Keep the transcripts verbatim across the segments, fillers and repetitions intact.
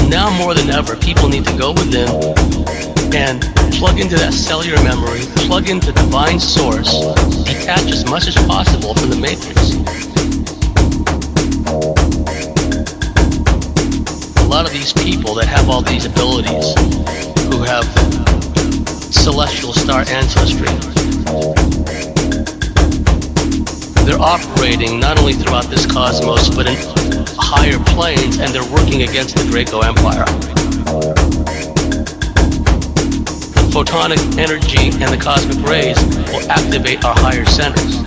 Now more than ever, people need to go within and plug into that cellular memory, plug into divine source, detach as much as possible from the matrix. A lot of these people that have all these abilities, who have celestial star ancestry, they're operating not only throughout this cosmos, but in higher planes, and they're working against the Draco Empire. The photonic energy and the cosmic rays will activate our higher centers.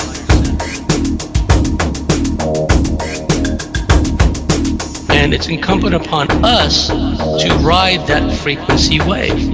And it's incumbent upon us to ride that frequency wave.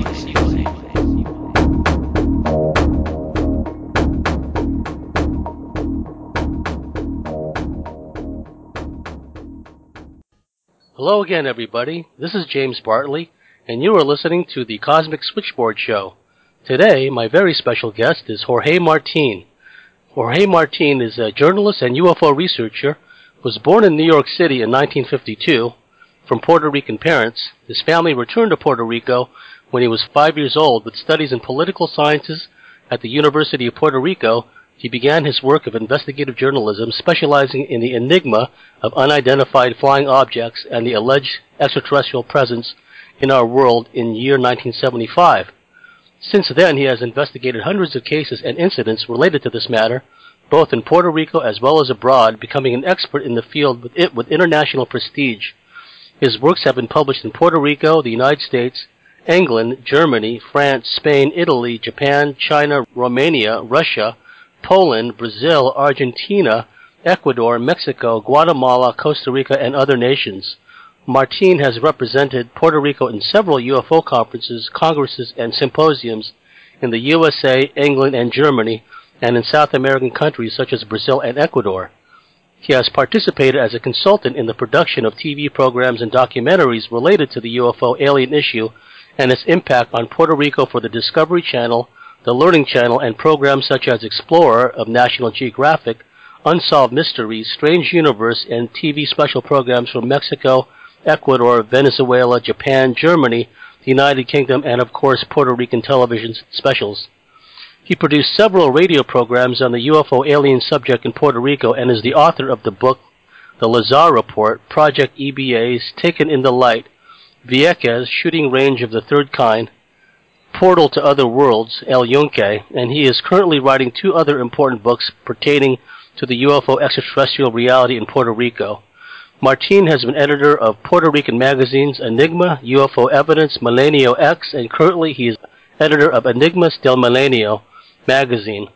Hello again, everybody. This is James Bartley, and you are listening to the Cosmic Switchboard Show. Today, my very special guest is Jorge Martin. Jorge Martin is a journalist and U F O researcher. Was born in New York City in nineteen fifty-two from Puerto Rican parents. His family returned to Puerto Rico when he was five years old with studies in political sciences at the University of Puerto Rico. He began his work of investigative journalism, specializing in the enigma of unidentified flying objects and the alleged extraterrestrial presence in our world in year nineteen seventy-five. Since then, he has investigated hundreds of cases and incidents related to this matter, both in Puerto Rico as well as abroad, becoming an expert in the field with, it, with international prestige. His works have been published in Puerto Rico, the United States, England, Germany, France, Spain, Italy, Japan, China, Romania, Russia, Poland, Brazil, Argentina, Ecuador, Mexico, Guatemala, Costa Rica, and other nations. Martin has represented Puerto Rico in several U F O conferences, congresses, and symposiums in the U S A, England, and Germany, and in South American countries such as Brazil and Ecuador. He has participated as a consultant in the production of T V programs and documentaries related to the U F O alien issue and its impact on Puerto Rico for the Discovery Channel, the Learning Channel, and programs such as Explorer of National Geographic, Unsolved Mysteries, Strange Universe, and T V special programs from Mexico, Ecuador, Venezuela, Japan, Germany, the United Kingdom, and of course Puerto Rican television specials. He produced several radio programs on the U F O alien subject in Puerto Rico and is the author of the book The Lazar Report, Project E B A's Taken in the Light, Vieques, Shooting Range of the Third Kind, Portal to Other Worlds, El Yunque, and he is currently writing two other important books pertaining to the U F O extraterrestrial reality in Puerto Rico. Martin has been editor of Puerto Rican magazines Enigma, U F O Evidence, Milenio X, and currently he is editor of Enigmas del Milenio magazine.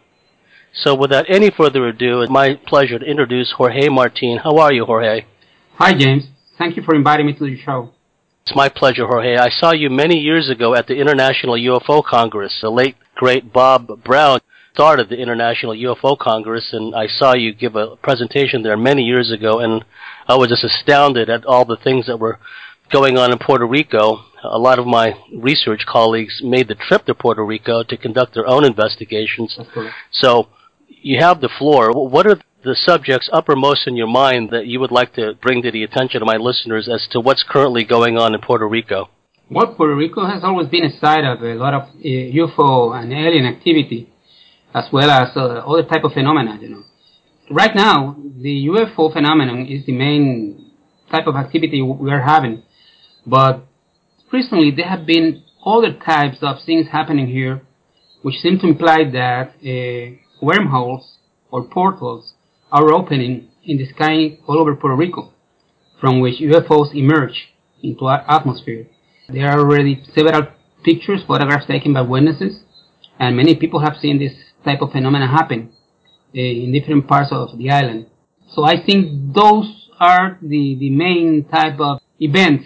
So without any further ado, it's my pleasure to introduce Jorge Martin. How are you, Jorge? Hi, James. Thank you for inviting me to the show. It's my pleasure, Jorge. I saw you many years ago at the International U F O Congress. The late, great Bob Brown started the International U F O Congress, and I saw you give a presentation there many years ago, and I was just astounded at all the things that were going on in Puerto Rico. A lot of my research colleagues made the trip to Puerto Rico to conduct their own investigations. So you have the floor. What are the subjects uppermost in your mind that you would like to bring to the attention of my listeners as to what's currently going on in Puerto Rico? Well, Puerto Rico has always been a site of a lot of uh, U F O and alien activity, as well as uh, other type of phenomena, you know. Right now, the U F O phenomenon is the main type of activity we are having, but recently there have been other types of things happening here which seem to imply that uh, wormholes or portals are opening in the sky all over Puerto Rico, from which U F Os emerge into our atmosphere. There are already several pictures, photographs taken by witnesses, and many people have seen this type of phenomena happen uh, in different parts of the island. So I think those are the, the main type of events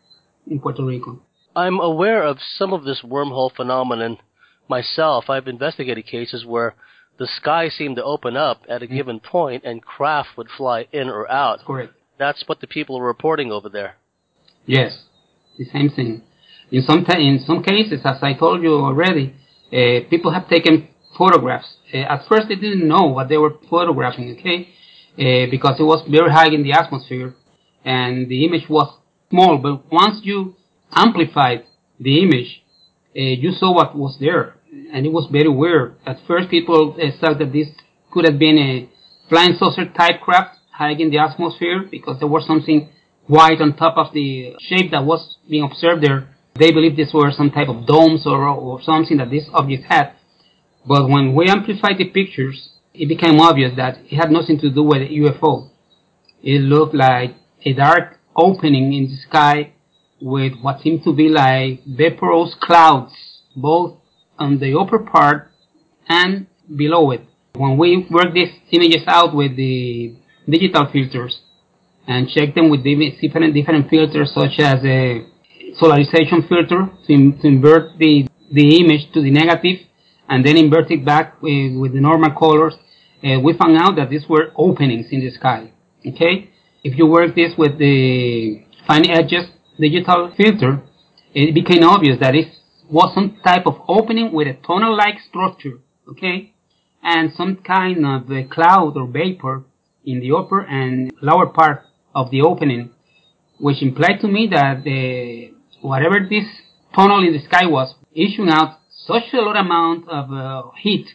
in Puerto Rico. I'm aware of some of this wormhole phenomenon myself. I've investigated cases where the sky seemed to open up at a given point and craft would fly in or out. Correct. That's what the people are reporting over there. Yes, the same thing. In some t- in some cases, as I told you already, uh, people have taken photographs. Uh, at first, they didn't know what they were photographing, okay, uh, because it was very high in the atmosphere, and the image was small, but once you amplified the image, uh, you saw what was there, and it was very weird. At first, people uh, thought that this could have been a flying saucer type craft high in the atmosphere because there was something white on top of the shape that was being observed there. They believed this were some type of domes or, or something that this object had. But when we amplified the pictures, it became obvious that it had nothing to do with a U F O. It looked like a dark opening in the sky with what seemed to be like vaporous clouds, both on the upper part and below it. When we worked these images out with the digital filters and checked them with different different filters, such as a solarization filter to, to invert the, the image to the negative and then invert it back with, with the normal colors, uh, we found out that these were openings in the sky. Okay? If you work this with the fine edges digital filter, it became obvious that it was some type of opening with a tunnel-like structure. Okay? And some kind of a cloud or vapor in the upper and lower part of the opening, which implied to me that the, whatever this tunnel in the sky was, issuing out such a large amount of uh, heat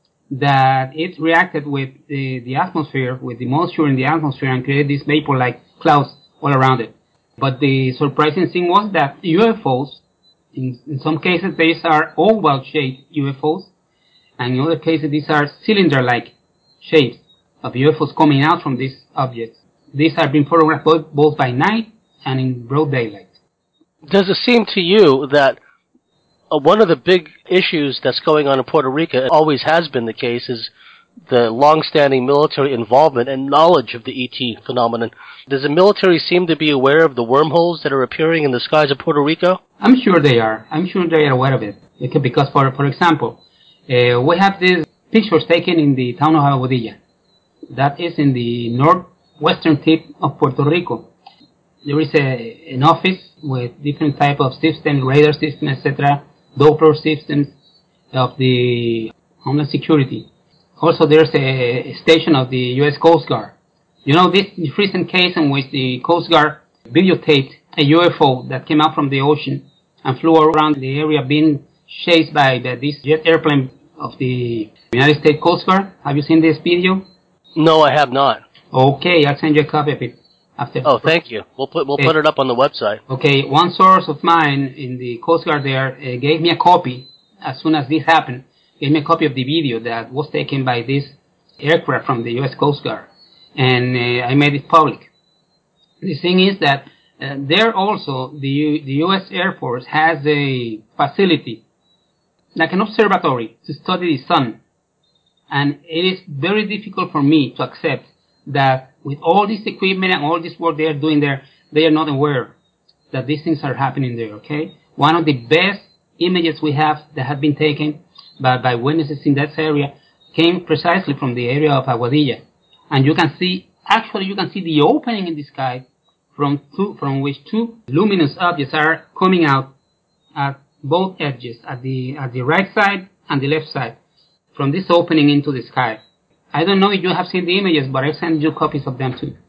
that it reacted with the, the atmosphere, with the moisture in the atmosphere, and created these vapor-like clouds all around it. But the surprising thing was that U F Os, in, in some cases these are oval-shaped U F Os, and in other cases these are cylinder-like shapes of U F Os coming out from these objects. These are being photographed both, both by night and in broad daylight. Does it seem to you that uh, one of the big issues that's going on in Puerto Rico, and always has been the case, is the long-standing military involvement and knowledge of the E T phenomenon? Does the military seem to be aware of the wormholes that are appearing in the skies of Puerto Rico? I'm sure they are. I'm sure they are aware of it. Because, for for example, uh, we have these pictures taken in the town of Aguadilla. That is in the northwestern tip of Puerto Rico. There is a, an office with different type of systems, radar systems, et cetera, Doppler systems of the Homeland Security. Also, there's a, a station of the U S Coast Guard. You know, this recent case in which the Coast Guard videotaped a U F O that came out from the ocean and flew around the area being chased by the, this jet airplane of the United States Coast Guard. Have you seen this video? No, I have not. Okay, I'll send you a copy of it after. Oh, thank you. We'll put we'll put it up on the website. Okay, one source of mine in the Coast Guard there uh, gave me a copy as soon as this happened. Gave me a copy of the video that was taken by this aircraft from the U S Coast Guard, and uh, I made it public. The thing is that uh, there also the U- the U S Air Force has a facility, like an observatory, to study the sun. And it is very difficult for me to accept that with all this equipment and all this work they are doing there, they are not aware that these things are happening there, okay? One of the best images we have that have been taken by, by witnesses in that area came precisely from the area of Aguadilla. And you can see, actually you can see the opening in the sky from two, from which two luminous objects are coming out at both edges, at the, at the right side and the left side, from this opening into the sky. I don't know if you have seen the images, but I sent you copies of them too.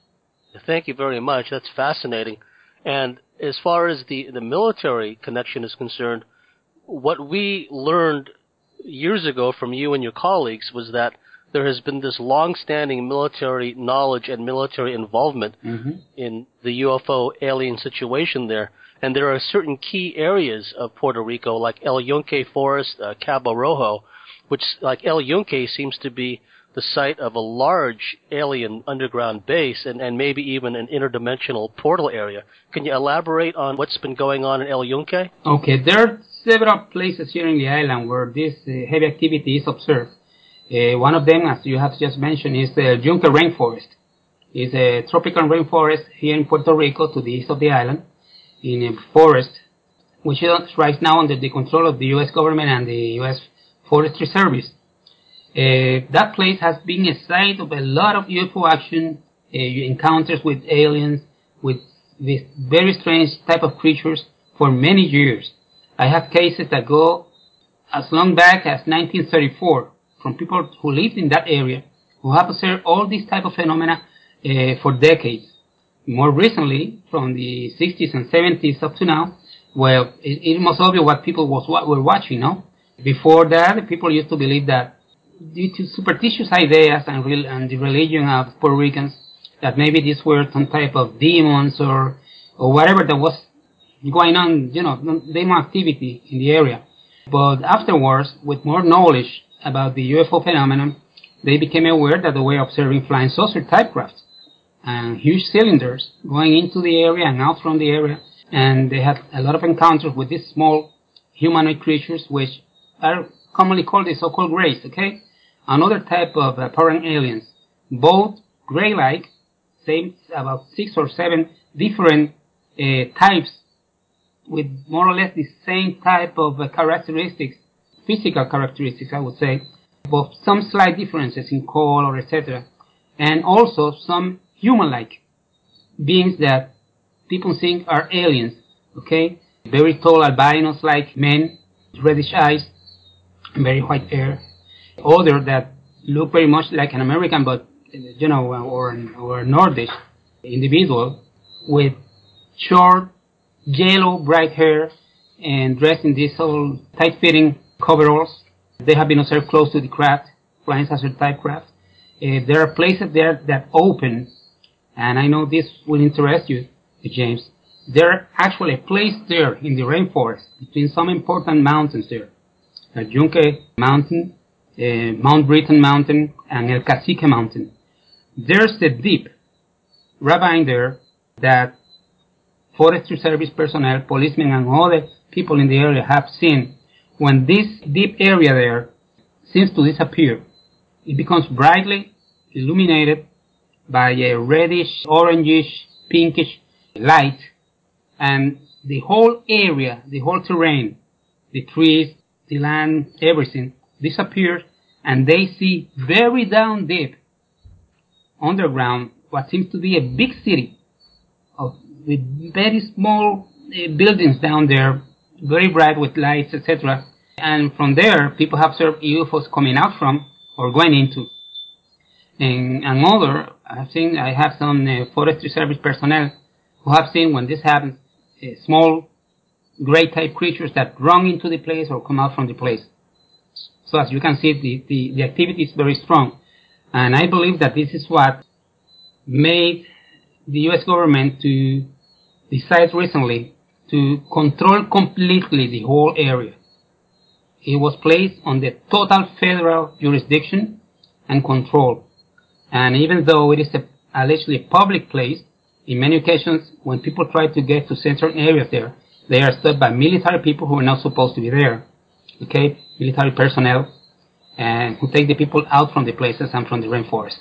Thank you very much. That's fascinating. And as far as the, the military connection is concerned, what we learned years ago from you and your colleagues was that there has been this long-standing military knowledge and military involvement mm-hmm. in the U F O alien situation there. And there are certain key areas of Puerto Rico, like El Yunque Forest, uh, Cabo Rojo, which, like El Yunque, seems to be the site of a large alien underground base and, and maybe even an interdimensional portal area. Can you elaborate on what's been going on in El Yunque? Okay, there are several places here in the island where this uh, heavy activity is observed. Uh, one of them, as you have just mentioned, is the El Yunque Rainforest. It's a tropical rainforest here in Puerto Rico to the east of the island, in a forest which is right now under the control of the U S government and the U S Forestry Service. Uh, that place has been a site of a lot of U F O action, uh, encounters with aliens, with this very strange type of creatures for many years. I have cases that go as long back as nineteen thirty-four from people who lived in that area, who have observed all these type of phenomena uh, for decades. more recently, from the sixties and seventies up to now, well, it, it must obvious what people was what were watching, no? Before that, people used to believe that due to superstitious ideas and, real, and the religion of Puerto Ricans, that maybe these were some type of demons or or whatever that was going on, you know, demon activity in the area. But afterwards, with more knowledge about the U F O phenomenon, they became aware that they were observing flying saucer type craft and huge cylinders going into the area and out from the area. And they had a lot of encounters with these small humanoid creatures, which are commonly called the so-called grays, okay? Another type of apparent aliens, both gray-like, same about six or seven different uh, types with more or less the same type of uh, characteristics, physical characteristics, I would say, but some slight differences in color, et cetera, and also some human-like beings that people think are aliens, okay? Very tall albinos-like men, reddish eyes, very white hair. Other that look very much like an American, but, you know, or, or a Nordic individual with short, yellow, bright hair and dressed in these old tight-fitting coveralls. They have been observed close to the craft, flying saucer type craft. Uh, there are places there that open, and I know this will interest you, James. There are actually a place there in the rainforest between some important mountains there. Uh, Yunque Mountain, uh, Mount Britain Mountain, and El Cacique Mountain. There's a deep ravine there that Forestry Service personnel, policemen, and other people in the area have seen. When this deep area there seems to disappear, it becomes brightly illuminated by a reddish, orangish, pinkish light, and the whole area, the whole terrain, the trees, the land, everything disappears, and they see very down deep underground what seems to be a big city of, with very small uh, buildings down there, very bright with lights, et cetera. And from there, people have observed U F Os coming out from or going into. And another, I've seen, I have some uh, Forestry Service personnel who have seen when this happens, uh, small gray type creatures that run into the place or come out from the place. So as you can see, the, the, the activity is very strong. And I believe that this is what made the U S government to decide recently to control completely the whole area. It was placed on the total federal jurisdiction and control. And even though it is a, allegedly a public place, in many occasions when people try to get to certain areas there, they are stopped by military people who are not supposed to be there. Okay, military personnel, and who take the people out from the places and from the rainforest.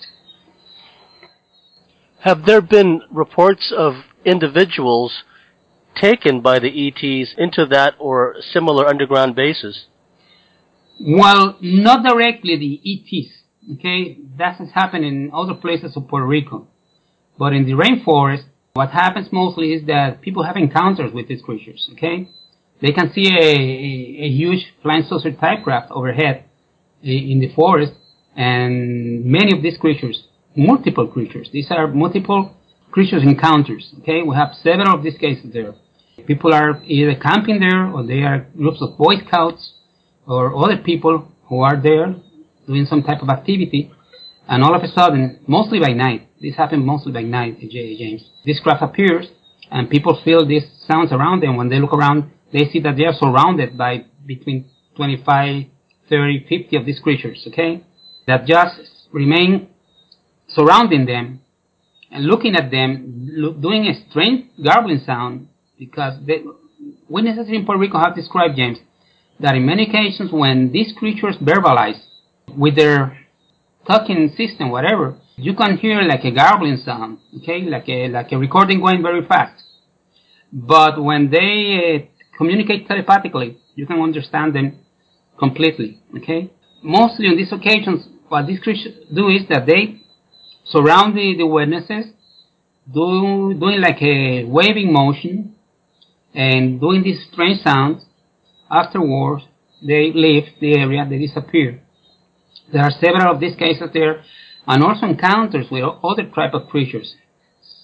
Have there been reports of individuals taken by the E Ts into that or similar underground bases? Well, not directly the E Ts. Okay, that has happened in other places of Puerto Rico. But in the rainforest, what happens mostly is that people have encounters with these creatures. Okay, they can see a, a, a huge flying saucer type craft overhead in the forest, and many of these creatures, multiple creatures, these are multiple creatures encounters. Okay, we have several of these cases there. People are either camping there, or they are groups of Boy Scouts or other people who are there doing some type of activity, and all of a sudden, mostly by night, this happens mostly by night, James, this craft appears, and people feel these sounds around them. When they look around, they see that they are surrounded by between twenty-five, thirty, fifty of these creatures, okay, that just remain surrounding them and looking at them, look, doing a strange garbling sound, because they, witnesses in Puerto Rico have described, James, that in many occasions when these creatures verbalize with their talking system, whatever, you can hear like a garbling sound, okay, like a like a recording going very fast. But when they uh, communicate telepathically, you can understand them completely, okay. Mostly on these occasions, what these creatures do is that they surround the, the witnesses, do, doing like a waving motion and doing these strange sounds. Afterwards, they leave the area, they disappear. There are several of these cases there, and also encounters with other type of creatures.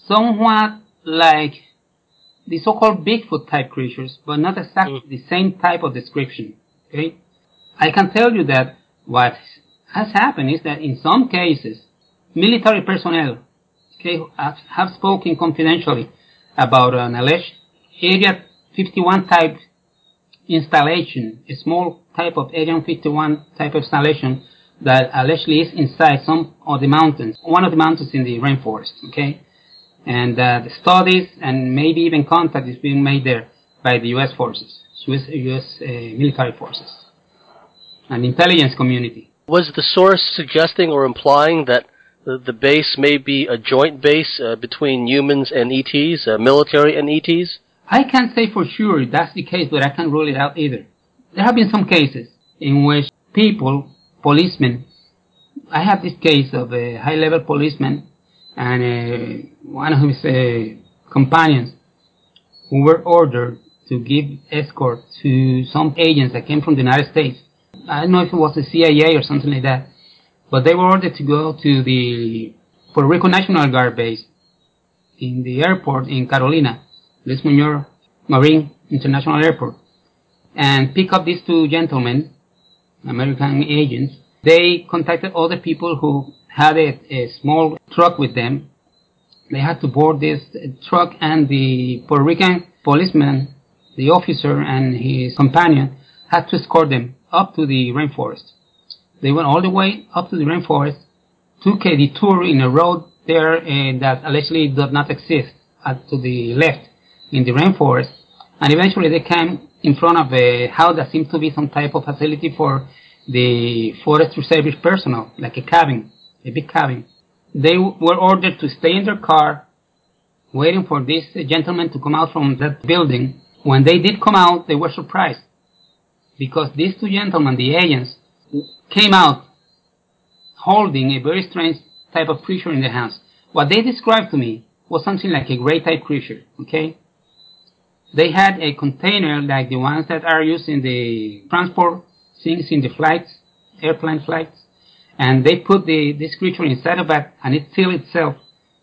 somewhat like the so-called Bigfoot type creatures, but not exactly mm. the same type of description. Okay, I can tell you that what has happened is that in some cases, military personnel, okay, have, have spoken confidentially about an alleged Area fifty-one type installation, a small type of Area fifty-one type of installation that allegedly is inside some of the mountains, one of the mountains in the rainforest, okay? And uh, the studies and maybe even contact is being made there by the U S forces, U S, U S uh, military forces, and intelligence community. Was the source suggesting or implying that the, the base may be a joint base uh, between humans and E Ts, uh, military and E Ts? I can't say for sure if that's the case, but I can't rule it out either. There have been some cases in which people, policemen, I have this case of a high-level policeman and uh, one of his uh, companions who were ordered to give escort to some agents that came from the United States. I don't know if it was the C I A or something like that, but they were ordered to go to the Puerto Rico National Guard base in the airport in Carolina, Luis Muñoz Marin International Airport, and pick up these two gentlemen, American agents. They contacted other people who had a, a small truck with them. They had to board this truck, and the Puerto Rican policeman, the officer and his companion, had to escort them up to the rainforest. They went all the way up to the rainforest, took a detour in a road there uh, that allegedly does not exist, uh, to the left in the rainforest, and eventually they came in front of a house that seems to be some type of facility for the Forest Service personnel, like a cabin, a big cabin. They were ordered to stay in their car, waiting for this gentleman to come out from that building. When they did come out, they were surprised, because these two gentlemen, the agents, came out holding a very strange type of creature in their hands. What they described to me was something like a gray-type creature, okay? They had a container like the ones that are used in the transport things in the flights, airplane flights, and they put the this creature inside of that, and it sealed itself,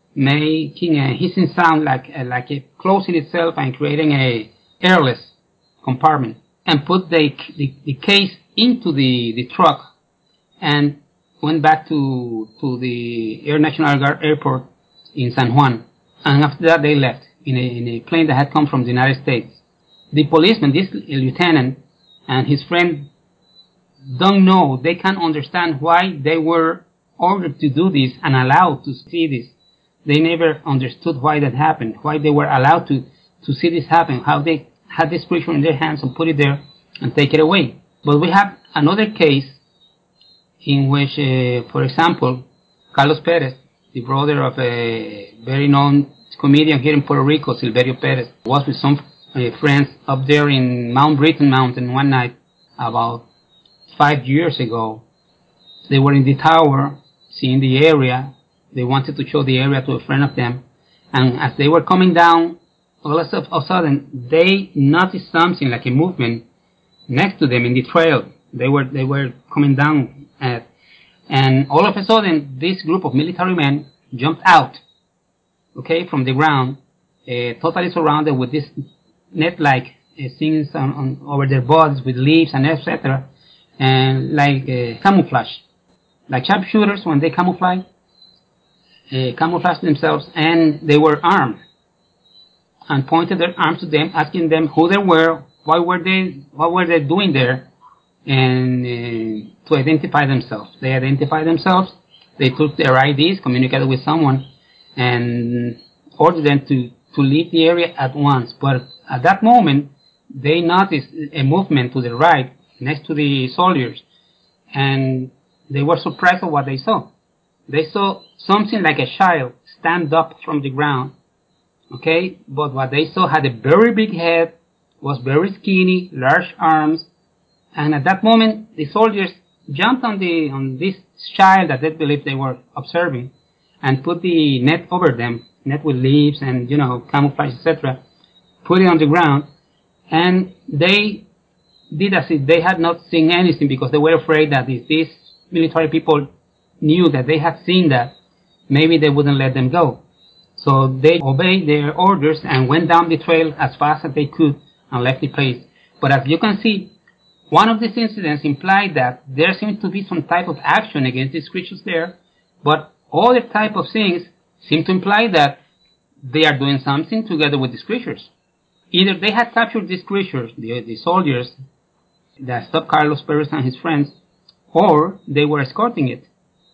making a hissing sound like uh, like it closing itself and creating a airless compartment, and put the the, the case into the, the truck, and went back to to the Air National Guard Airport in San Juan, and after that they left in a, in a plane that had come from the United States. The policeman, this lieutenant, and his friend don't know, they can't understand why they were ordered to do this and allowed to see this. They never understood why that happened, why they were allowed to, to see this happen, how they had this creature in their hands and put it there and take it away. But we have another case in which, uh, for example, Carlos Perez, the brother of a very known comedian here in Puerto Rico, Silverio Perez, was with some uh, friends up there in Mount Britain Mountain one night about five years ago. They were in the tower, seeing the area. They wanted to show the area to a friend of them. And as they were coming down, all of a sudden, they noticed something like a movement next to them in the trail. They were they were coming down, at, and all of a sudden, this group of military men jumped out, okay, from the ground, uh, totally surrounded with this net-like uh, things on, on over their bodies with leaves and et cetera, and like uh, camouflage, like sharpshooters when they camouflage, uh, camouflage themselves, and they were armed, and pointed their arms to them, asking them who they were, why were they, what were they doing there, and uh, to identify themselves. They identified themselves. They took their I Ds, communicated with someone, and ordered them to to leave the area at once. But at that moment, they noticed a movement to the right, next to the soldiers, and they were surprised at what they saw. They saw something like a child stand up from the ground, okay, but what they saw had a very big head, was very skinny, large arms, and at that moment, the soldiers jumped on the on this child that they believed they were observing, and put the net over them, net with leaves and, you know, camouflage, et cetera, put it on the ground, and they did as if they had not seen anything, because they were afraid that if these military people knew that they had seen that, maybe they wouldn't let them go. So they obeyed their orders and went down the trail as fast as they could and left the place. But as you can see, one of these incidents implied that there seems to be some type of action against these creatures there, but other type of things seem to imply that they are doing something together with these creatures. Either they had captured these creatures, the, the soldiers that stopped Carlos Perez and his friends, or they were escorting it.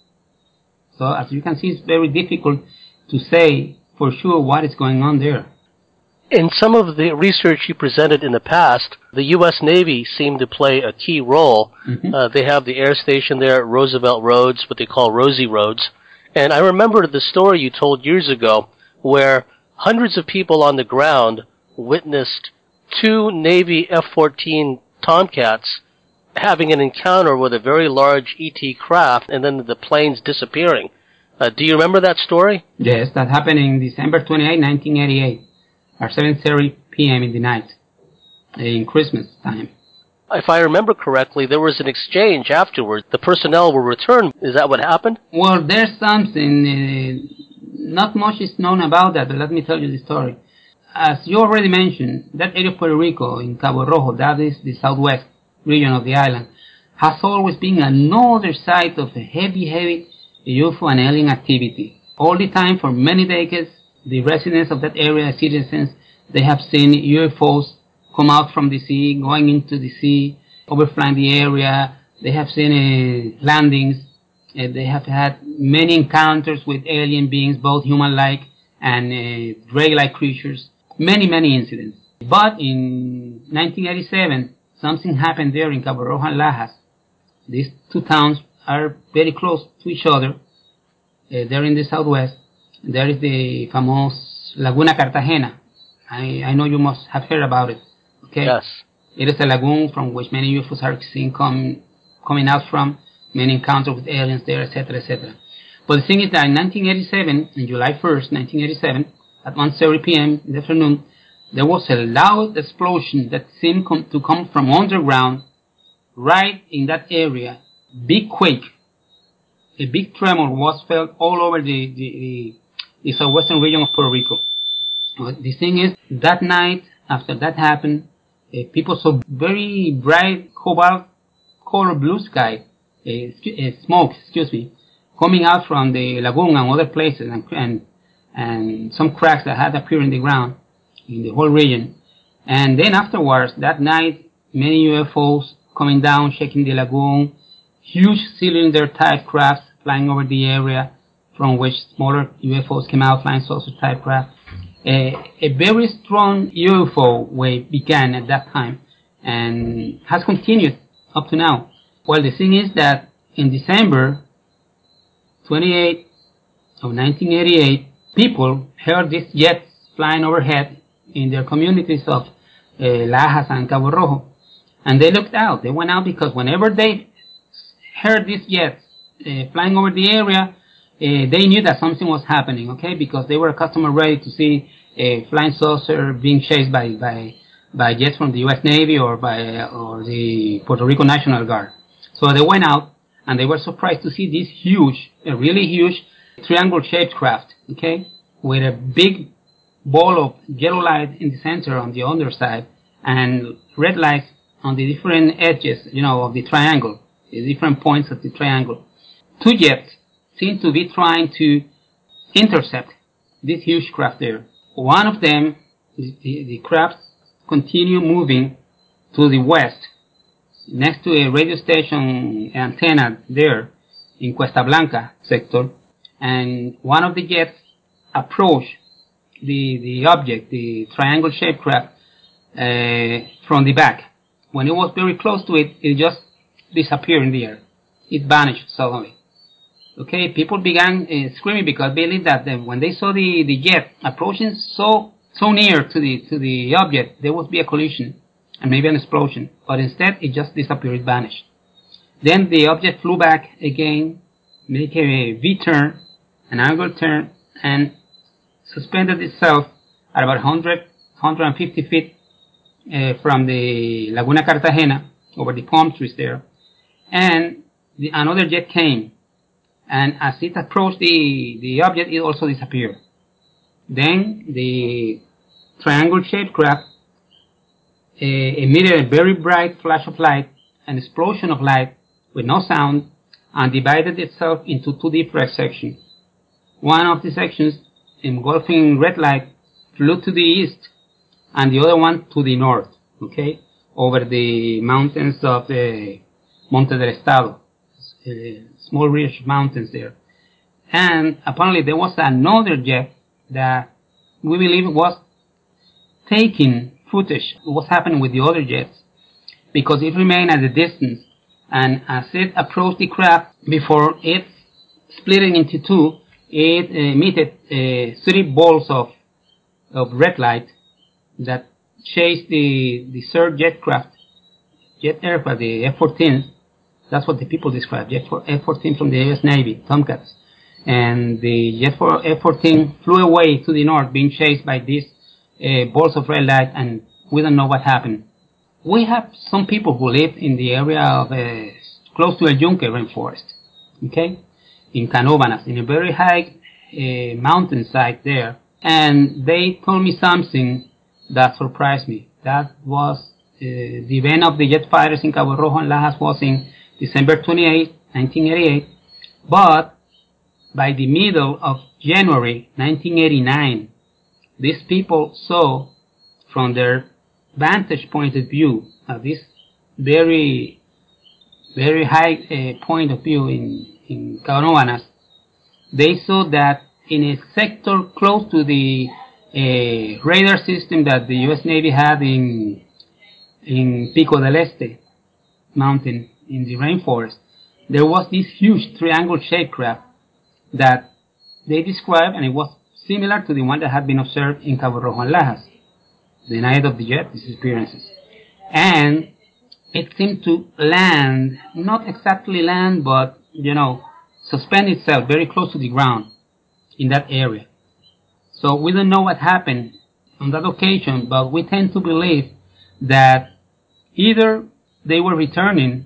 So as you can see, it's very difficult to say for sure what is going on there. In some of the research you presented in the past, the U S Navy seemed to play a key role. Mm-hmm. Uh, they have the air station there at Roosevelt Roads, what they call Rosie Roads. And I remember the story you told years ago where hundreds of people on the ground witnessed two Navy F fourteen Tomcats having an encounter with a very large E T craft and then the planes disappearing. Uh, do you remember that story? Yes, that happened in December twenty-eighth, nineteen eighty-eight, at seven thirty p.m. in the night, in Christmas time. If I remember correctly, there was an exchange afterwards. The personnel were returned. Is that what happened? Well, there's something. Uh, not much is known about that, but let me tell you the story. As you already mentioned, that area of Puerto Rico in Cabo Rojo, that is the southwest region of the island, has always been another site of heavy, heavy U F O and alien activity. All the time, for many decades, the residents of that area, citizens, they have seen U F Os come out from the sea, going into the sea, overflying the area. They have seen uh, landings. Uh, they have had many encounters with alien beings, both human-like and uh, drake-like creatures. Many, many incidents. But in nineteen eighty-seven, something happened there in Cabo Rojo and Lajas. These two towns are very close to each other. Uh, they're in the southwest. There is the famous Laguna Cartagena. I, I know you must have heard about it. Okay? Yes. It is a lagoon from which many U F Os are seen come, coming out from, many encounters with aliens there, et cetera, et cetera. But the thing is that in nineteen eighty-seven, on July first, nineteen eighty-seven, at one thirty p.m. in the afternoon, there was a loud explosion that seemed com- to come from underground, right in that area. Big quake. A big tremor was felt all over the, the, the, the southwestern region of Puerto Rico. But the thing is, that night, after that happened, uh, people saw very bright cobalt color blue sky, uh, uh, smoke, excuse me, coming out from the lagoon and other places, and, and and some cracks that had appeared in the ground in the whole region. And then afterwards, that night, many U F Os coming down, shaking the lagoon, huge cylinder-type crafts flying over the area from which smaller U F Os came out, flying saucer-type craft. A, a very strong U F O wave began at that time and has continued up to now. Well, the thing is that in December twenty-eighth of nineteen eighty-eight, people heard these jets flying overhead in their communities of uh, Lajas and Cabo Rojo, and they looked out. They went out because whenever they heard these jets uh, flying over the area, uh, they knew that something was happening, okay, because they were accustomed already to see a flying saucer being chased by, by, by jets from the U S Navy or by uh, or the Puerto Rico National Guard. So they went out, and they were surprised to see this huge, a really huge triangle-shaped craft, okay, with a big ball of yellow light in the center on the underside and red lights on the different edges, you know, of the triangle, the different points of the triangle. Two jets seem to be trying to intercept this huge craft there. One of them, the, the craft, continue moving to the west, next to a radio station antenna there in Cuesta Blanca sector, and one of the jets approached the, the object, the triangle-shaped craft, uh, from the back. When it was very close to it, it just disappeared in the air. It vanished suddenly. Okay, people began uh, screaming because they believed that uh, when they saw the, the jet approaching so so near to the to the object, there would be a collision and maybe an explosion. But instead, it just disappeared, it vanished. Then the object flew back again, make a V-turn, an angle turn, and suspended itself at about one hundred, one hundred fifty feet uh, from the Laguna Cartagena, over the palm trees there. And the, another jet came, and as it approached the, the object, it also disappeared. Then the triangle-shaped craft uh, emitted a very bright flash of light, an explosion of light with no sound, and divided itself into two different sections. One of the sections, engulfing red light, flew to the east, and the other one to the north, okay, over the mountains of uh, Monte del Estado, uh, small ridge mountains there. And apparently there was another jet that we believe was taking footage of what's happening with the other jets, because it remained at a distance, and as it approached the craft, before it splitting into two, it emitted uh, three balls of of red light that chased the the third jet craft, jet aircraft, the F fourteen. That's what the people describe, jet F fourteen from the U S Navy, Tomcats. And the jet F fourteen flew away to the north, being chased by these uh, balls of red light, and we don't know what happened. We have some people who live in the area of uh, close to El Yunque rainforest, okay, in Canóvanas, in a very high uh, mountainside there, and they told me something that surprised me. That was uh, the event of the jet fighters in Cabo Rojo and Lajas was in December twenty-eighth, nineteen eighty-eight, but by the middle of January nineteen eighty-nine, these people saw from their vantage point of view, uh, this very, very high uh, point of view in, in Canóvanas, they saw that in a sector close to the uh, radar system that the U S Navy had in in Pico del Este mountain in the rainforest, there was this huge triangle-shaped craft that they described, and it was similar to the one that had been observed in Cabo Rojo and Lajas, the night of the jet disappearances. And it seemed to land, not exactly land, but, you know, suspend itself very close to the ground in that area. So we don't know what happened on that occasion, but we tend to believe that either they were returning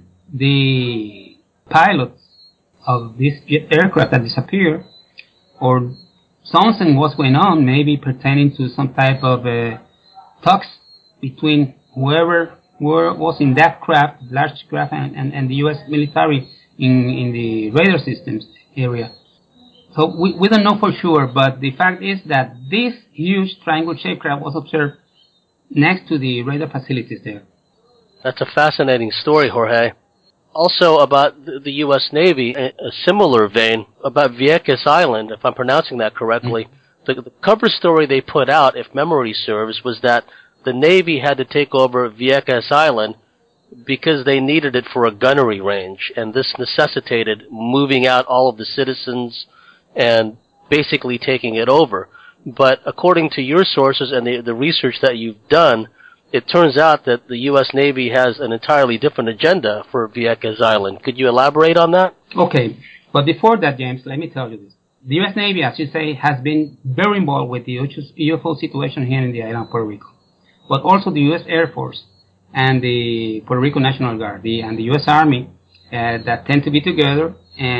the pilots of this aircraft that disappeared, or something was going on, maybe pertaining to some type of uh, talks between whoever were, was in that craft, large craft, and, and, and the U S military in, in the radar systems area. So we, we don't know for sure, but the fact is that this huge triangle-shaped craft was observed next to the radar facilities there. That's a fascinating story, Jorge. Also about the, the U S Navy, a, a similar vein, about Vieques Island, if I'm pronouncing that correctly. Mm-hmm. The, the cover story they put out, if memory serves, was that the Navy had to take over Vieques Island because they needed it for a gunnery range, and this necessitated moving out all of the citizens and basically taking it over. But according to your sources and the, the research that you've done, it turns out that the U S Navy has an entirely different agenda for Vieques Island. Could you elaborate on that? Okay, but before that, James, let me tell you this. The U S Navy, as you say, has been very involved with the U F O situation here in the island of Puerto Rico. But also the U S Air Force and the Puerto Rico National Guard the, and the U S Army uh, that tend to be together.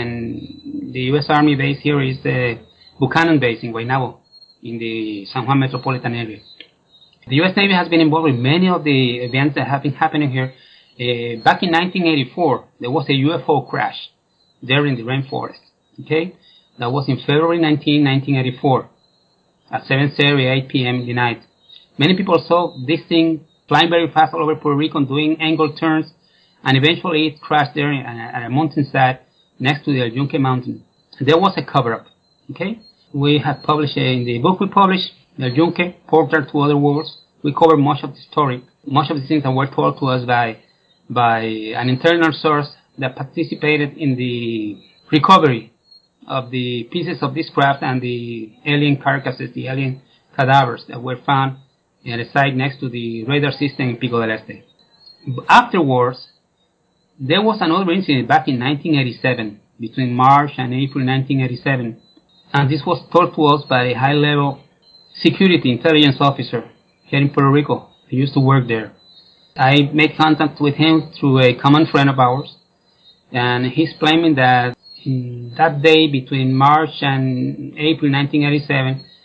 And the U S Army base here is the Buchanan base in Guaynabo, in the San Juan metropolitan area. The U S Navy has been involved in many of the events that have been happening here. Uh, back in nineteen eighty-four, there was a U F O crash there in the rainforest. Okay, that was in February nineteenth, nineteen eighty-four, at seven thirty-eight p.m. in the night. Many people saw this thing flying very fast all over Puerto Rico, doing angle turns, and eventually it crashed there at a mountainside next to the El Yunque mountain. There was a cover-up. Okay, we have published uh, in the book we published, El Yunque, Portal to Other Worlds. We cover much of the story, much of the things that were told to us by by an internal source that participated in the recovery of the pieces of this craft and the alien carcasses, the alien cadavers that were found at a site next to the radar system in Pico del Este. Afterwards, there was another incident back in nineteen eighty-seven, between March and April nineteen eighty-seven, and this was told to us by a high-level security intelligence officer here in Puerto Rico. He used to work there. I made contact with him through a common friend of ours, and he's claiming that in that day between March and April nineteen eighty-seven,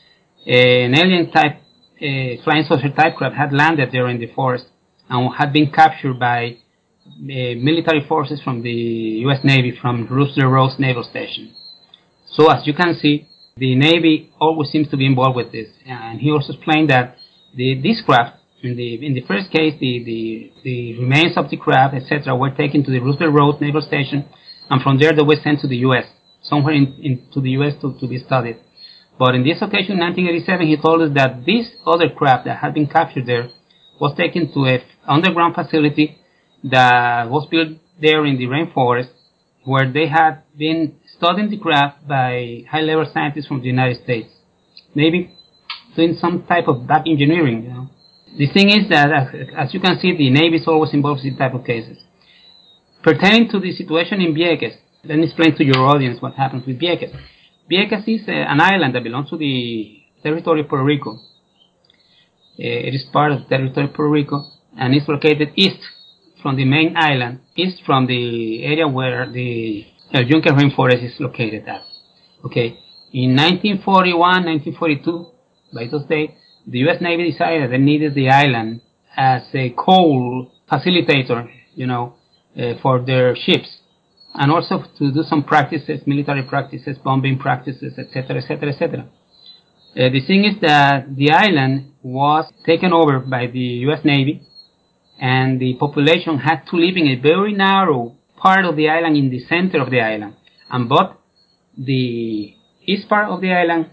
an alien type, uh, flying saucer type craft had landed there in the forest and had been captured by uh, military forces from the U S Navy from Rooster Rose Naval Station. So as you can see, the Navy always seems to be involved with this. And he also explained that the, this craft, in the in the first case, the, the, the remains of the craft, et cetera, were taken to the Roosevelt Road Naval Station, and from there they were sent to the U S, somewhere in, in to the U S to, to be studied. But in this occasion, in nineteen eighty-seven, he told us that this other craft that had been captured there was taken to an underground facility that was built there in the rainforest, where they had been studying the craft by high-level scientists from the United States, maybe doing some type of back engineering, you know. The thing is that, as, as you can see, the Navy is always involved in these type of cases. Pertaining to the situation in Vieques, let me explain to your audience what happens with Vieques. Vieques is uh, an island that belongs to the territory of Puerto Rico. Uh, it is part of the territory of Puerto Rico, and it's located east from the main island, east from the area where the El Yunque rainforest is located at. Okay, in nineteen forty-one, nineteen forty-two, by those days, the U S Navy decided they needed the island as a coal facilitator, you know, uh, for their ships, and also to do some practices, military practices, bombing practices, et cetera, et cetera, et cetera. Uh, the thing is that the island was taken over by the U S Navy, and the population had to live in a very narrow part of the island in the center of the island. And both the east part of the island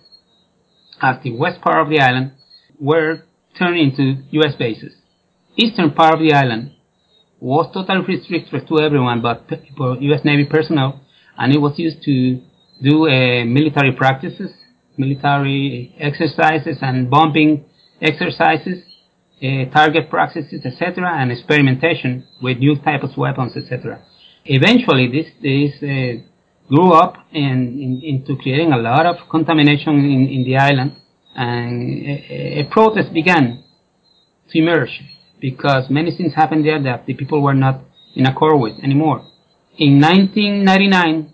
as the west part of the island were turned into U S bases. Eastern part of the island was totally restricted to everyone but U S Navy personnel, and it was used to do uh, military practices, military exercises and bombing exercises, uh, target practices, et cetera, and experimentation with new types of weapons, et cetera. Eventually, this this uh, grew up in, in, into creating a lot of contamination in, in the island, and a, a protest began to emerge because many things happened there that the people were not in accord with anymore. In nineteen ninety-nine,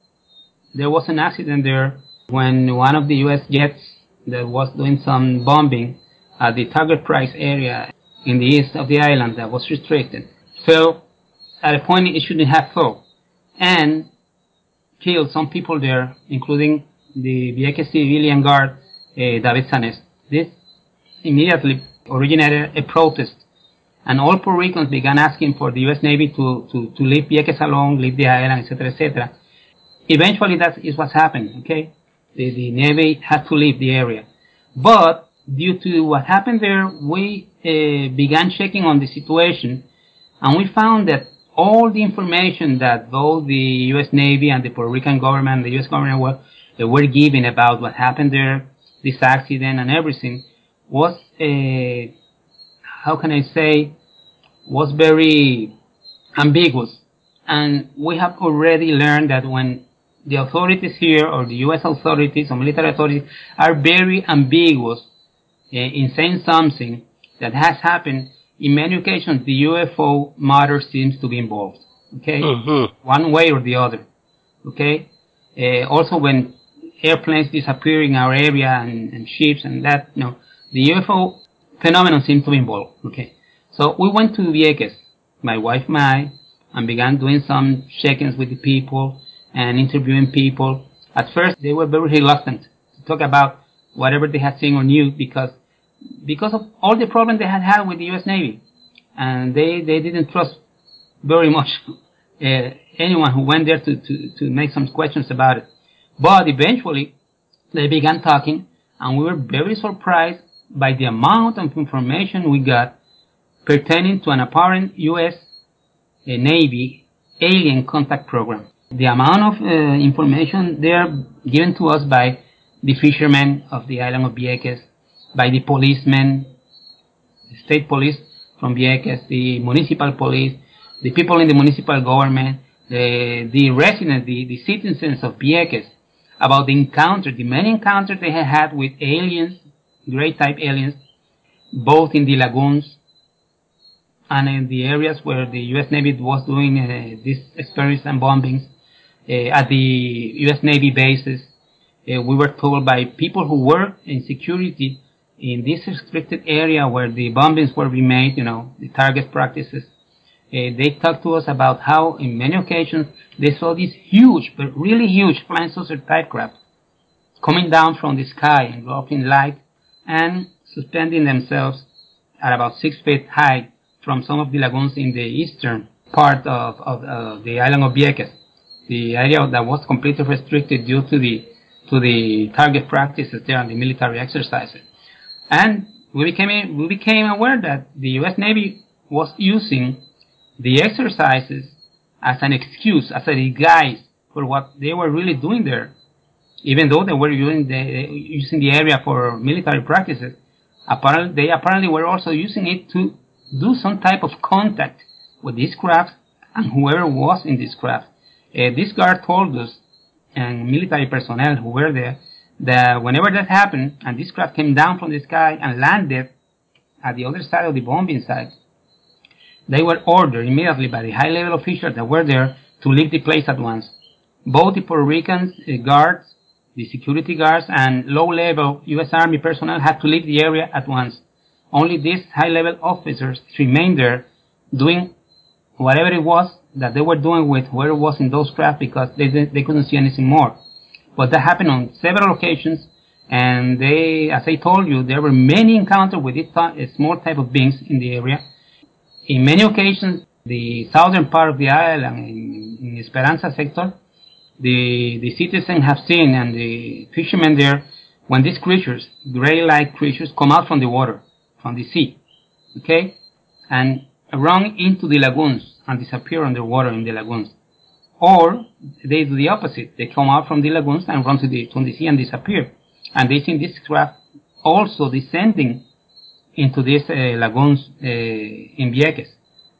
there was an accident there when one of the U S jets that was doing some bombing at the target price area in the east of the island that was restricted fell at a point it shouldn't have fell, and killed some people there, including the Vieques civilian guard, uh, David Sanes. This immediately originated a protest, and all Puerto Ricans began asking for the U S Navy to, to, to leave Vieques alone, leave the island, et cetera, et cetera. Eventually, that is what's happened, okay? The, the Navy had to leave the area. But due to what happened there, we uh, began checking on the situation, and we found that all the information that both the U S Navy and the Puerto Rican government, the U S government were, uh, were giving about what happened there, this accident and everything, was, uh, how can I say, was very ambiguous. And we have already learned that when the authorities here, or the U S authorities or military authorities, are very ambiguous uh, in saying something that has happened, in many occasions the U F O matter seems to be involved. Okay, mm-hmm. One way or the other. Okay, uh, also when airplanes disappear in our area and, and ships and that, you know, the U F O phenomenon seems to be involved. Okay, so we went to Vieques, my wife and I, and began doing some check-ins with the people and interviewing people. At first, they were very reluctant to talk about whatever they had seen or knew because because of all the problems they had had with the U S Navy, and they, they didn't trust very much uh, anyone who went there to, to, to make some questions about it. But eventually, they began talking, and we were very surprised by the amount of information we got pertaining to an apparent U S uh, Navy alien contact program. The amount of uh, information they are given to us by the fishermen of the island of Vieques, by the policemen, the state police from Vieques, the municipal police, the people in the municipal government, the, the residents, the, the citizens of Vieques, about the encounter, the many encounters they had had with aliens, great type aliens, both in the lagoons and in the areas where the U S Navy was doing uh, these experiments and bombings, uh, at the U S Navy bases, Uh, we were told by people who work in security in this restricted area where the bombings were being made, you know, the target practices. Uh, they talked to us about how, in many occasions, they saw these huge, but really huge, flying saucer type craft coming down from the sky, enveloping light, and suspending themselves at about six feet high from some of the lagoons in the eastern part of, of uh, the island of Vieques, the area that was completely restricted due to the to the target practices there and the military exercises. And we became we became aware that the U S Navy was using the exercises as an excuse, as a disguise for what they were really doing there. Even though they were using the, using the area for military practices, apparently, they apparently were also using it to do some type of contact with these crafts and whoever was in this craft. Uh, this guard told us, and military personnel who were there, that whenever that happened, and this craft came down from the sky and landed at the other side of the bombing site, they were ordered immediately by the high-level officials that were there to leave the place at once. Both the Puerto Rican uh, guards, the security guards, and low-level U S Army personnel had to leave the area at once. Only these high-level officers remained there doing whatever it was that they were doing with whoever was in those craft because they, they couldn't see anything more. But that happened on several occasions, and they, as I told you, there were many encounters with this th- small type of beings in the area. In many occasions, the southern part of the island, in, in Esperanza sector, the, the citizens have seen, and the fishermen there, when these creatures, gray-like creatures, come out from the water, from the sea, okay, and run into the lagoons and disappear underwater in the lagoons. Or they do the opposite. They come out from the lagoons and run to the, from the sea and disappear. And they see this craft also descending into these uh, lagoons uh, in Vieques.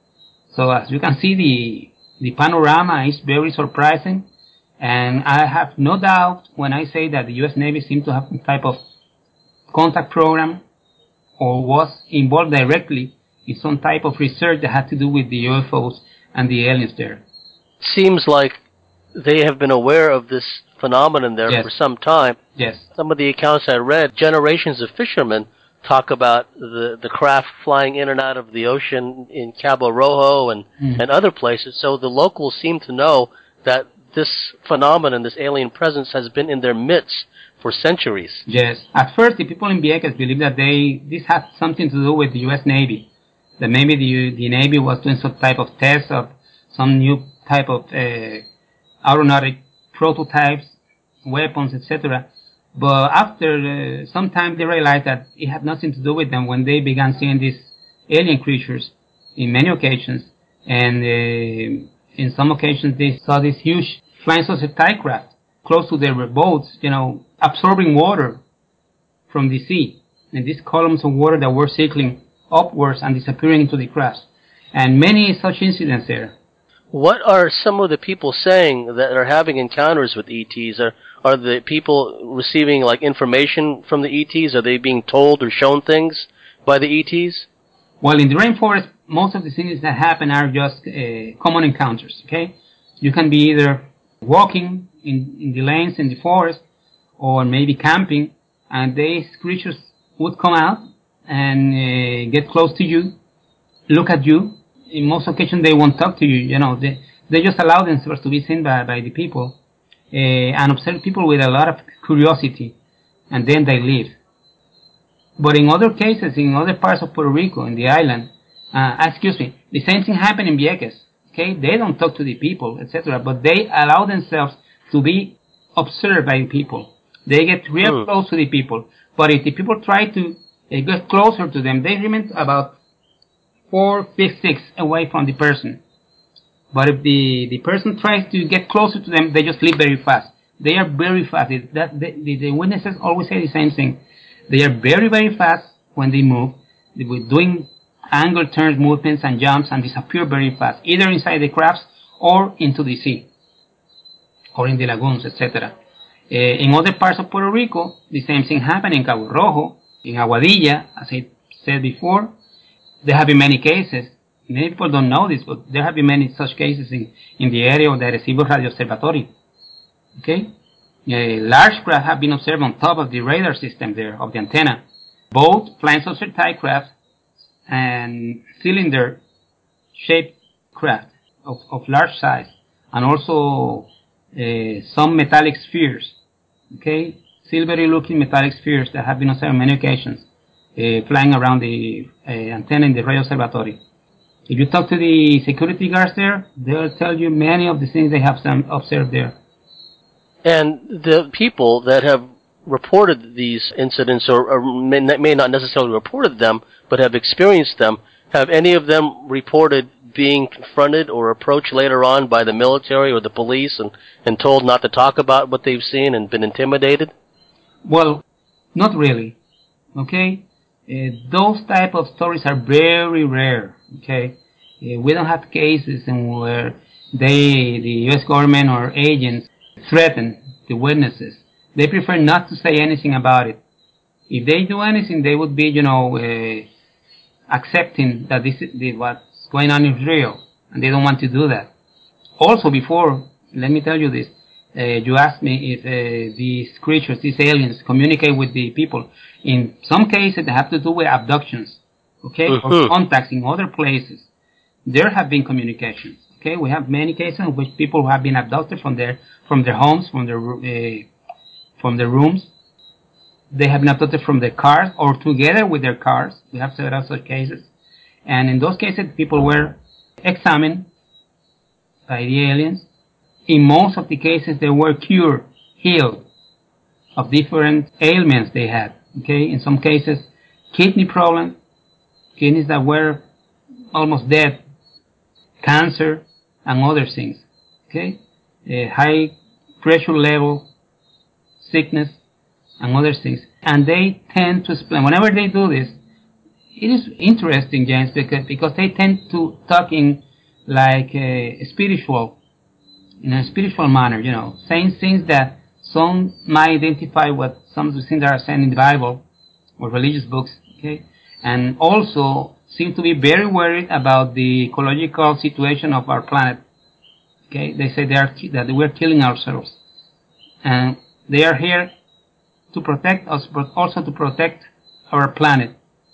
So as you can see, the the panorama is very surprising, and I have no doubt when I say that the U S Navy seemed to have some type of contact program or was involved directly in some type of research that had to do with the U F Os and the aliens there. Seems like they have been aware of this phenomenon there Yes. for some time. Yes. Some of the accounts I read, generations of fishermen talk about the, the craft flying in and out of the ocean in Cabo Rojo and, Mm. and other places. So the locals seem to know that this phenomenon, this alien presence, has been in their midst for centuries. Yes. At first, the people in Vieques believed that they this had something to do with the U S Navy. That maybe the, the Navy was doing some type of test of some new type of uh, aeronautic prototypes, weapons, et cetera. But after uh, some time, they realized that it had nothing to do with them when they began seeing these alien creatures in many occasions. And uh, in some occasions, they saw this huge flying saucer type craft close to their boats, you know, absorbing water from the sea. And these columns of water that were circling upwards and disappearing into the crafts. And many such incidents there. What are some of the people saying that are having encounters with E Ts? Are are the people receiving like information from the E Ts? Are they being told or shown things by the E Ts? Well, in the rainforest, most of the things that happen are just uh, common encounters, okay? You can be either walking in, in the lanes in the forest or maybe camping, and these creatures would come out and uh, get close to you, look at you. In most occasions, they won't talk to you. You know, they they just allow themselves to be seen by, by the people uh, and observe people with a lot of curiosity, and then they leave. But in other cases, in other parts of Puerto Rico, in the island, uh, excuse me, the same thing happened in Vieques. Okay, they don't talk to the people, et cetera, but they allow themselves to be observed by the people. They get real Hmm. close to the people. But if the people try to uh, get closer to them, they remain about four, five, six away from the person. But if the, the person tries to get closer to them, they just leave very fast. They are very fast. It, that, the, the, the witnesses always say the same thing. They are very, very fast when they move. They were doing angle turns, movements, and jumps, and disappear very fast, either inside the crafts or into the sea, or in the lagoons, et cetera. Uh, in other parts of Puerto Rico, the same thing happened in Cabo Rojo, in Aguadilla, as I said before. There have been many cases. Many people don't know this, but there have been many such cases in, in the area of the Arecibo Radio Observatory. Okay? Uh, large craft have been observed on top of the radar system there, of the antenna. Both flying saucer type craft and cylinder-shaped craft of, of large size, and also uh, some metallic spheres, okay, silvery-looking metallic spheres that have been observed on many occasions, uh, flying around the uh, antenna in the radio observatory. If you talk to the security guards there, they'll tell you many of the things they have observed there. And the people that have reported these incidents, or, or may, may not necessarily reported them, but have experienced them, have any of them reported being confronted or approached later on by the military or the police and, and told not to talk about what they've seen and been intimidated? Well, not really, okay? Uh, those type of stories are very rare, okay? Uh, we don't have cases in where they, the U S government or agents, threaten the witnesses. They prefer not to say anything about it. If they do anything, they would be, you know, uh, accepting that this is the, what's going on is real, and they don't want to do that. Also, before, let me tell you this. Uh, you asked me if uh, these creatures, these aliens, communicate with the people. In some cases, they have to do with abductions, okay, mm-hmm. or contacts in other places. There have been communications. Okay, we have many cases in which people have been abducted from their from their homes, from their uh, from their rooms. They have been abducted from their cars or together with their cars. We have several such cases, and in those cases, people were examined by the aliens. In most of the cases, they were cured, healed of different ailments they had. Okay, in some cases, kidney problems, kidneys that were almost dead, cancer, and other things, okay? Uh, high pressure level, sickness, and other things. And they tend to explain, whenever they do this, it is interesting, James, because, because they tend to talk in like a spiritual, in a spiritual manner, you know, saying things that some might identify with some of the things that are said in the Bible or religious books, okay? And also seem to be very worried about the ecological situation of our planet. Okay, they say they are that we're killing ourselves, and they are here to protect us, but also to protect our planet.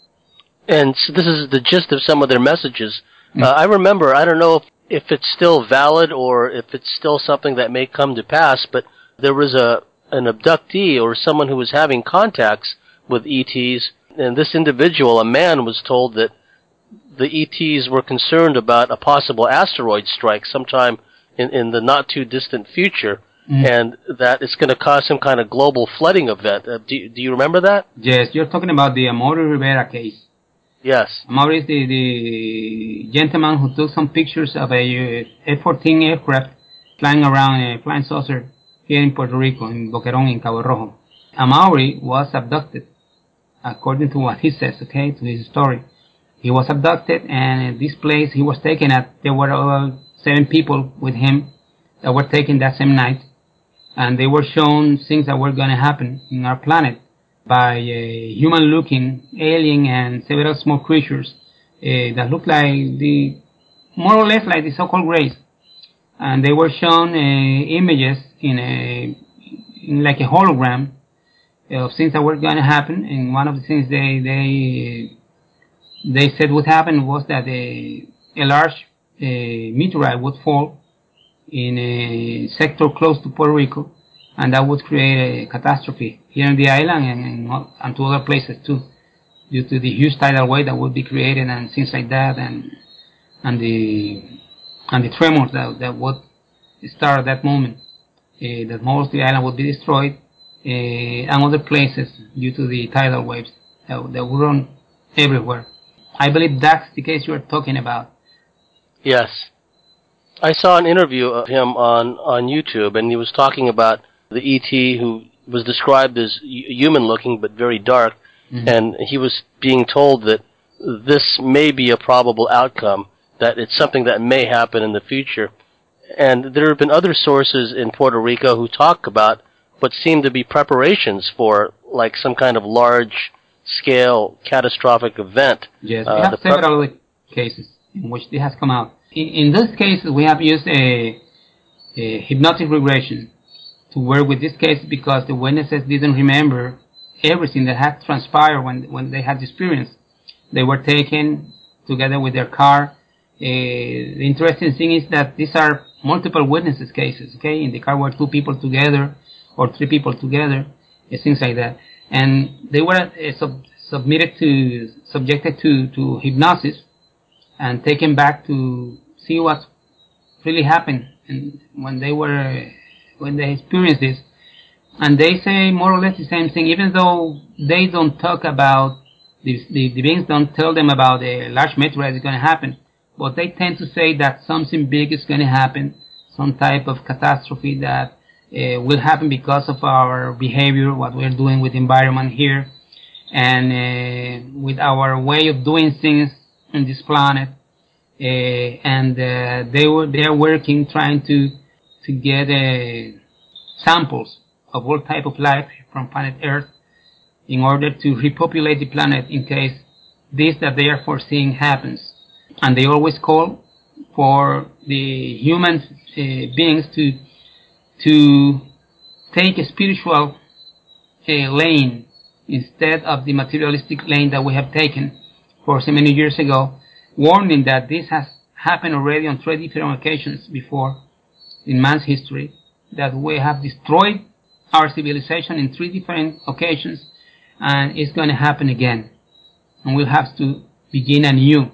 And so this is the gist of some of their messages. Mm-hmm. Uh, I remember, I don't know if, if it's still valid or if it's still something that may come to pass, but there was a an abductee or someone who was having contacts with E Ts, and this individual, a man, was told that the E Ts were concerned about a possible asteroid strike sometime in, in the not-too-distant future, mm. and that it's going to cause some kind of global flooding event. Uh, do, do you remember that? Yes, you're talking about the Amaury Rivera case. Yes. Amaury is the, the gentleman who took some pictures of a F fourteen aircraft flying around a flying saucer here in Puerto Rico, in Boquerón, in Cabo Rojo. Amaury was abducted, according to what he says, okay, to his story. He was abducted, and at this place he was taken at, there were uh, seven people with him that were taken that same night, and they were shown things that were going to happen in our planet by a human-looking alien and several small creatures uh, that looked like the, more or less like the so-called Greys. And they were shown uh, images in a, in like a hologram of things that were going to happen. And one of the things they they they said would happen was that a, a large uh, meteorite would fall in a sector close to Puerto Rico, and that would create a catastrophe here in the island and, and, and to other places too, due to the huge tidal wave that would be created and things like that, and and the and the tremors that that would start at that moment. Uh, that most of the island would be destroyed, uh, and other places due to the tidal waves that, that would run everywhere. I believe that's the case you are talking about. Yes. I saw an interview of him on, on YouTube, and he was talking about the E T who was described as human-looking but very dark, mm-hmm. and he was being told that this may be a probable outcome, that it's something that may happen in the future. And there have been other sources in Puerto Rico who talk about what seem to be preparations for, like, some kind of large-scale catastrophic event. Yes, we uh, have several pre- cases in which this has come out. In, in those cases, we have used a, a hypnotic regression to work with this case because the witnesses didn't remember everything that had transpired when when they had the experience. They were taken together with their car. Uh, the interesting thing is that these are multiple witnesses cases. Okay, in the car were two people together or three people together, uh, things like that, and they were uh, sub- submitted to subjected to to hypnosis and taken back to see what really happened and when they were when they experienced this. And they say more or less the same thing, even though they don't talk about the the, the beings don't tell them about a large meteorite is going to happen, but they tend to say that something big is going to happen, some type of catastrophe that uh, will happen because of our behavior, what we're doing with the environment here, and uh, with our way of doing things on this planet. Uh, and uh, they were they are working trying to to get uh, samples of all type of life from planet Earth in order to repopulate the planet in case this that they are foreseeing happens. And they always call for the human uh, beings to to take a spiritual uh, lane instead of the materialistic lane that we have taken for so many years ago, warning that this has happened already on three different occasions before in man's history, that we have destroyed our civilization in three different occasions, and it's going to happen again. And we'll have to begin anew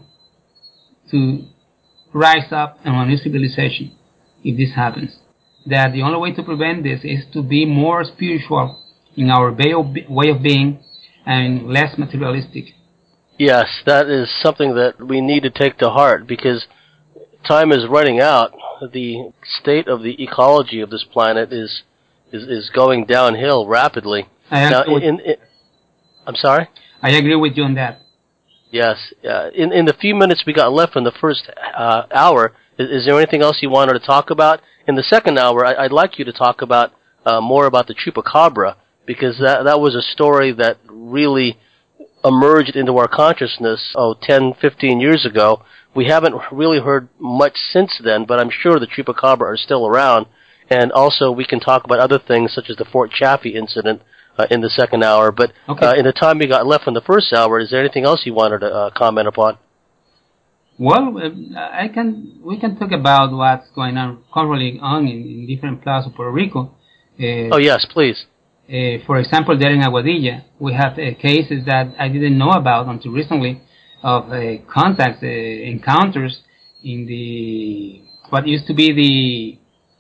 to rise up in a new civilization if this happens. That the only way to prevent this is to be more spiritual in our way of being and less materialistic. Yes, that is something that we need to take to heart because time is running out. The state of the ecology of this planet is is, is going downhill rapidly. I now, agree in, in, I'm sorry? I agree with you on that. Yes. Uh, in, in the few minutes we got left in the first uh, hour, is, is there anything else you wanted to talk about? In the second hour, I, I'd like you to talk about uh, more about the Chupacabra, because that that was a story that really emerged into our consciousness, oh, ten, fifteen years ago. We haven't really heard much since then, but I'm sure the Chupacabra are still around. And also we can talk about other things, such as the Fort Chaffee incident uh, in the second hour. But okay. uh, in the time we got left in the first hour, is there anything else you wanted to uh, comment upon? Well, uh, I can. We can talk about what's going on currently on in, in different parts of Puerto Rico. Uh, oh yes, please. Uh, for example, there in Aguadilla, we have uh, cases that I didn't know about until recently of uh, contacts, uh, encounters in the what used to be the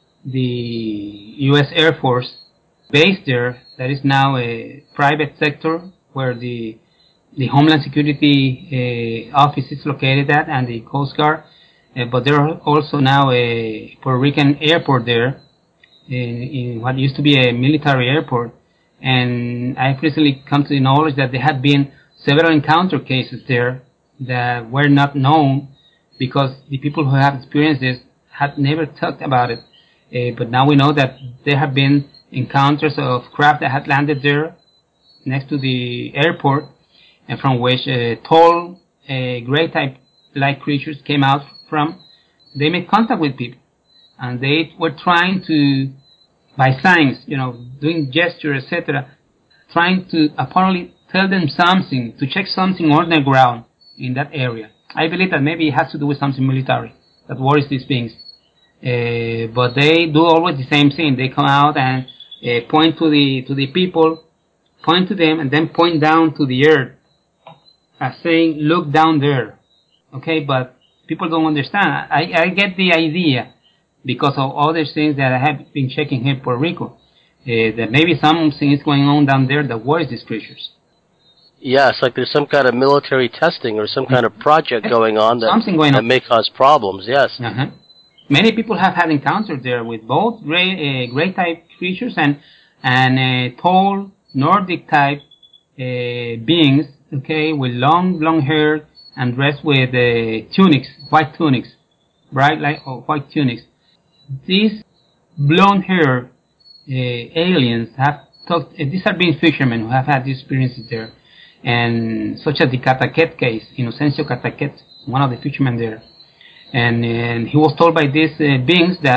the U S Air Force base there. That is now a private sector where the the Homeland Security uh, office is located at, and the Coast Guard. Uh, but there are also now a Puerto Rican airport there, in, in what used to be a military airport. And I've recently come to the knowledge that there had been several encounter cases there that were not known because the people who have experienced this had never talked about it. Uh, but now we know that there have been encounters of craft that had landed there next to the airport, and from which uh, tall, uh, gray-type-like creatures came out from. They made contact with people, and they were trying to, by signs, you know, doing gestures, et cetera, trying to apparently tell them something, to check something on the ground in that area. I believe that maybe it has to do with something military that worries these beings. Uh, but they do always the same thing. They come out and uh, point to the to the people, point to them, and then point down to the earth, as saying, "Look down there." Okay, but people don't understand. I I get the idea because of other things that I have been checking here in Puerto Rico, uh, that maybe something is going on down there that worries these creatures. Yes, like there's some kind of military testing or some kind of project going on that, something going on. that may cause problems, yes. Uh-huh. Many people have had encounters there with both gray, uh, gray type creatures and and uh, tall Nordic type uh, beings, okay, with long, long hair and dressed with uh, tunics, white tunics, bright light or white tunics. These blonde hair uh, aliens have talked. Uh, these are being fishermen who have had these experiences there, and such as the Cataquet case, Inocencio Cataquet, one of the fishermen there. And, and he was told by these uh, beings that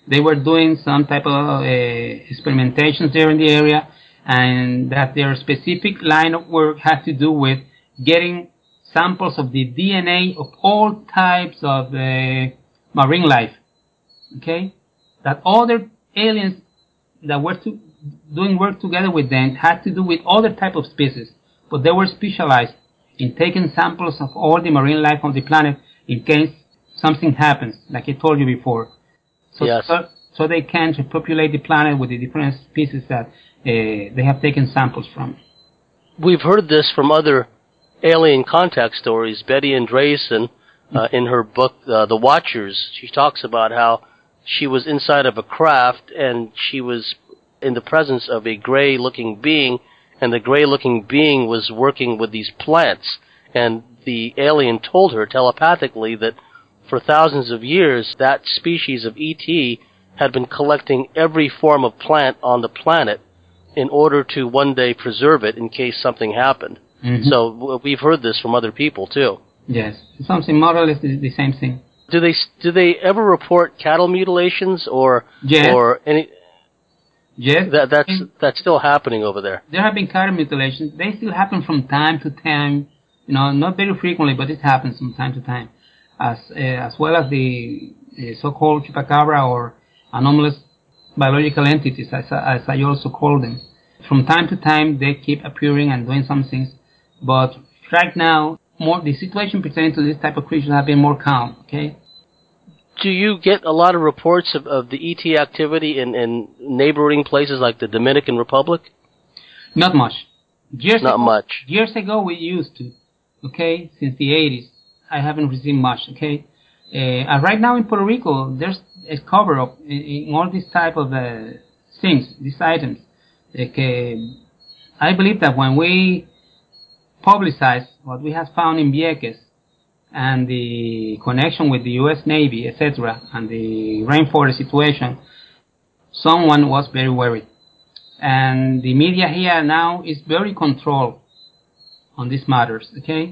they were doing some type of uh, experimentations there in the area, and that their specific line of work had to do with getting samples of the D N A of all types of uh, marine life. Okay? That other aliens that were to, doing work together with them had to do with other type of species, but they were specialized in taking samples of all the marine life on the planet in case something happens, like I told you before. So, yes. so, so they can repopulate the planet with the different species that uh, they have taken samples from. We've heard this from other alien contact stories. Betty Andreasson, uh, in her book, uh, The Watchers, she talks about how she was inside of a craft and she was in the presence of a gray-looking being, and the gray-looking being was working with these plants. And the alien told her telepathically that for thousands of years, that species of E T had been collecting every form of plant on the planet in order to one day preserve it in case something happened. Mm-hmm. So w- we've heard this from other people, too. Yes, something more or less the, the same thing. Do they do they ever report cattle mutilations or yes. or any? Yes, that that's that's still happening over there. There have been cattle mutilations. They still happen from time to time. You know, not very frequently, but it happens from time to time. As uh, as well as the uh, so-called chupacabra or anomalous biological entities, as as I also call them. From time to time, they keep appearing and doing some things. But right now, more the situation pertaining to this type of creatures have been more calm. Okay. Do you get a lot of reports of, of the E T activity in, in neighboring places like the Dominican Republic? Not much. Years Not ago, much. Years ago we used to, okay, since the eighties. I haven't received much, okay. Uh, and right now in Puerto Rico, there's a cover-up in, in all these type of uh, things, these items. Okay. I believe that when we publicize what we have found in Vieques, and the connection with the U S Navy, et cetera, and the rainforest situation, someone was very worried. And the media here now is very controlled on these matters, okay?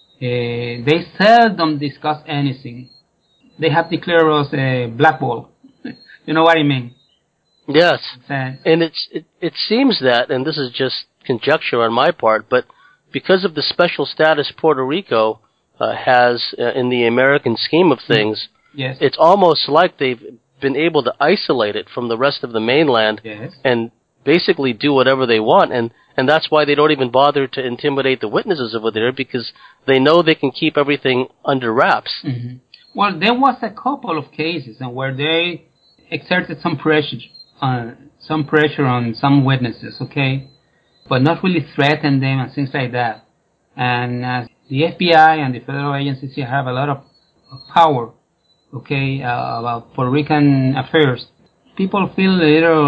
Uh, they seldom discuss anything. They have declared us a blackball. You know what I mean? Yes. Uh, and it's it, it seems that, and this is just conjecture on my part, but because of the special status Puerto Rico Uh, has uh, in the American scheme of things, yes. It's almost like they've been able to isolate it from the rest of the mainland yes. and basically do whatever they want, and, and that's why they don't even bother to intimidate the witnesses over there, because they know they can keep everything under wraps. Mm-hmm. Well, there was a couple of cases where they exerted some pressure, uh, some pressure on some witnesses, okay, but not really threatened them and things like that. And uh, the F B I and the federal agencies here have a lot of power, okay, uh, about Puerto Rican affairs. People feel a little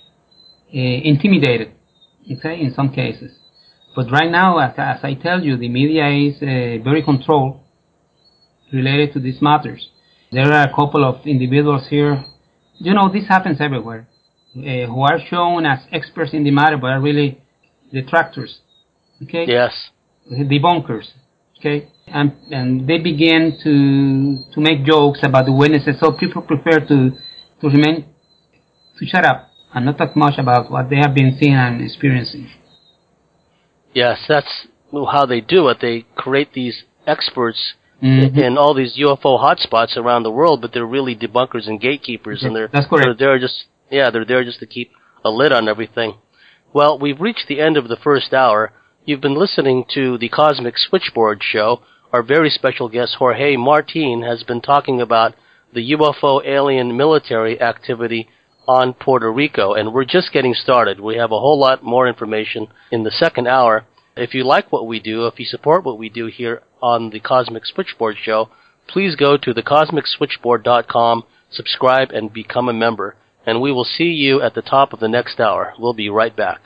uh, intimidated, okay, in some cases. But right now, as, as I tell you, the media is uh, very controlled related to these matters. There are a couple of individuals here, you know, this happens everywhere, uh, who are shown as experts in the matter, but are really detractors, okay? Yes. Debunkers, okay, and and they begin to to make jokes about the witnesses. So people prefer to to remain to shut up and not talk much about what they have been seeing and experiencing. Yes, that's how they do it. They create these experts mm-hmm. in all these U F O hotspots around the world, but they're really debunkers and gatekeepers, yes, and they're that's correct. they're there just yeah they're there just to keep a lid on everything. Well, we've reached the end of the first hour. You've been listening to the Cosmic Switchboard Show. Our very special guest, Jorge Martin, has been talking about the U F O alien military activity on Puerto Rico, and we're just getting started. We have a whole lot more information in the second hour. If you like what we do, if you support what we do here on the Cosmic Switchboard Show, please go to the cosmic switchboard dot com, subscribe, and become a member. And we will see you at the top of the next hour. We'll be right back.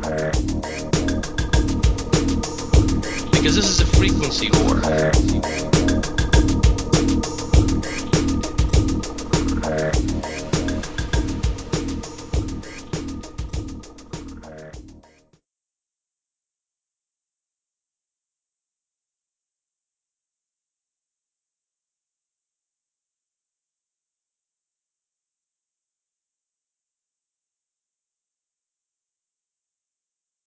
Because this is a frequency war.